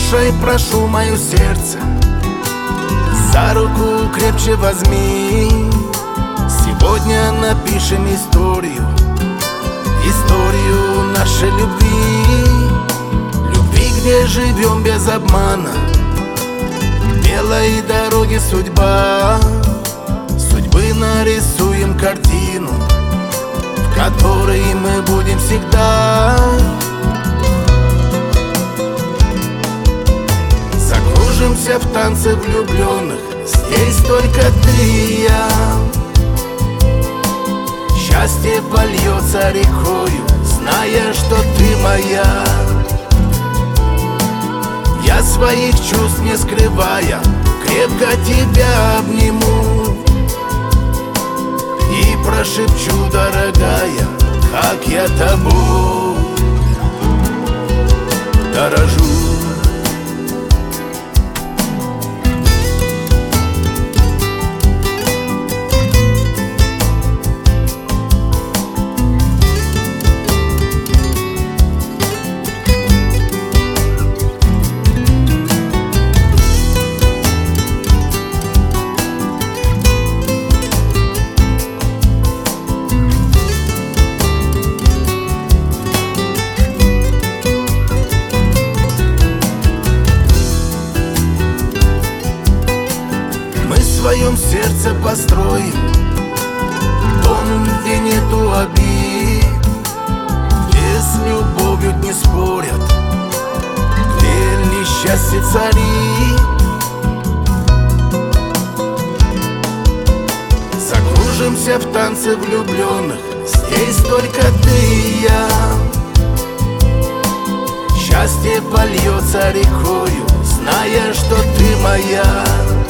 Слушай, прошу, мое сердце, за руку крепче возьми. Сегодня напишем историю, историю нашей любви. Любви, где живем без обмана, белой дороги судьба. Судьбы нарисуем картину, в которой мы будем всегда. Закружимся в танце влюбленных, здесь только ты и я. Счастье польется рекою, зная, что ты моя. Я своих чувств не скрывая, крепко тебя обниму и прошепчу, дорогая, как я тобой дорожу. В своем сердце построим дом, где нету обид, где с любовью не спорят, где несчастье царит. Закружимся в танце влюбленных, здесь только ты и я. Счастье польется рекою, зная, что ты моя.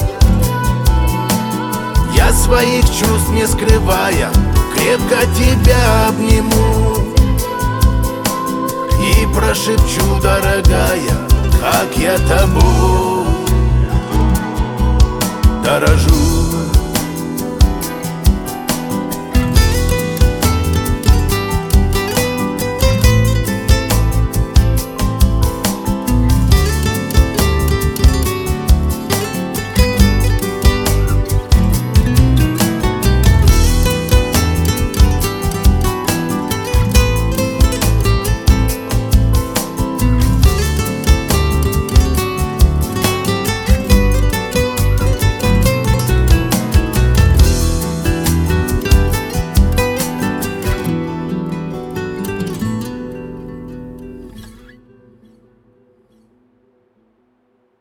Я своих чувств не скрывая, крепко тебя обниму и прошепчу, дорогая, как я тобой дорожу.